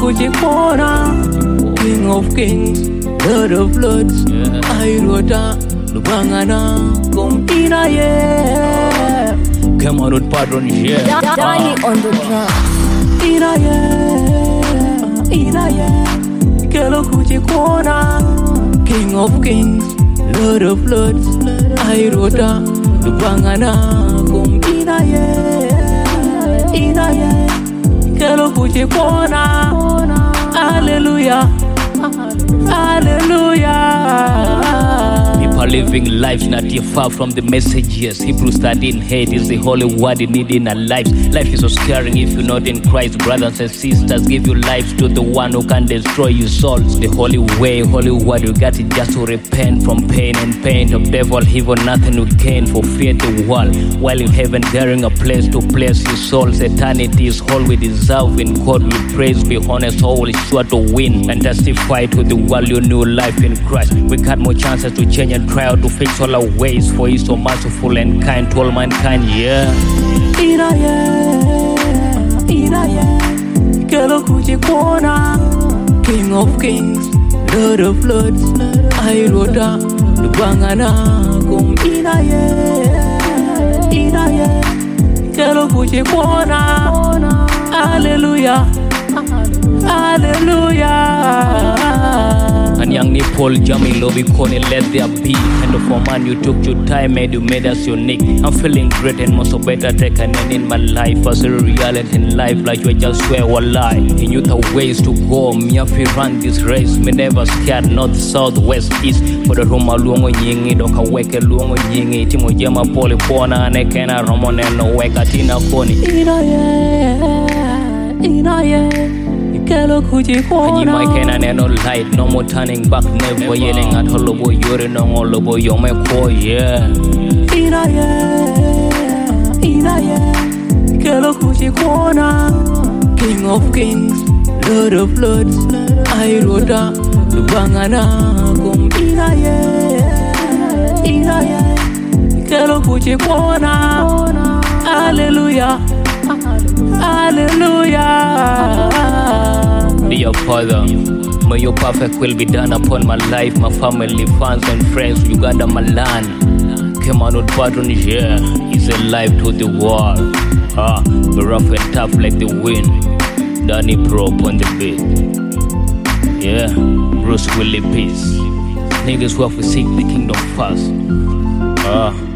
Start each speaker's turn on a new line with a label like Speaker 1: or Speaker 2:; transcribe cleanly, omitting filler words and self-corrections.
Speaker 1: kuchikona, King of Kings, Lord of Lords, Airota, Lubangana, Kumina, yeah. Come on, with pardon, yeah.
Speaker 2: Danny on the drum.
Speaker 1: Ina, yeah. Kelo kuchikona, King of Kings, Lord of Lords, Airota, Lubangana, Kumina, yeah. Ina, yeah. Kelo kuchikona, Hallelujah, Hallelujah.
Speaker 3: People living lives not yet far from the messages. Hebrews 13:8 is the holy word you need in our lives. Life is so scaring if you're not in Christ. Brothers and sisters, give your lives to the one who can destroy your souls. The holy way, holy word, you got it just to repent from pain and pain of devil, evil, nothing we gain for fear the world. While in heaven, daring a place to place your souls. Eternity is all we deserve. In God we praise. Be honest, all is sure to win and testify to the world your new life in Christ. We got more chances to change and try out to fix all our ways, for He's so merciful and kind to all mankind, yeah.
Speaker 1: Ina, yeah. Kelo kuchikona, King of Kings, Lord of Lords, Airota, Lubangana, Kumina, yeah. Ina, yeah. Kelo kuchikona, Hallelujah, Hallelujah.
Speaker 3: And young Paul Jamie Lobby Connie, let there be. And for man, you took your time and you made us unique. I'm feeling great and most of better taken in my life. As a reality in life, like you just swear or lie. He knew the ways to go. Me if we run this race. Me never scared, north, south, west, east. For the Roma Luongo Yingi, Doka Weke Luongo Yingi, Timo Jama Poli Pona, and Ekena Ramon and Weka Tina Koni.
Speaker 1: Ina, yeah. Kelo kuchikona.
Speaker 3: And you might no light, no more turning back, never yelling at Holobo, you're no Holobo, you're my boy, yeah.
Speaker 1: Ina, yeah. Kelo kuchikona, King of Kings, Lord of Lords, Airota, Lubangana, Kumina, yeah. Ina, yeah. Kelo kuchikona, Hallelujah, Hallelujah.
Speaker 3: Dear Father, may your perfect will be done upon my life, my family, fans and friends, Uganda, my land. Come on, with pardon, yeah, is a life to the world. Be rough and tough like the wind. Danny Pro on the beat. Yeah, Bruce Willie Peace. Niggas who have to seek the kingdom first.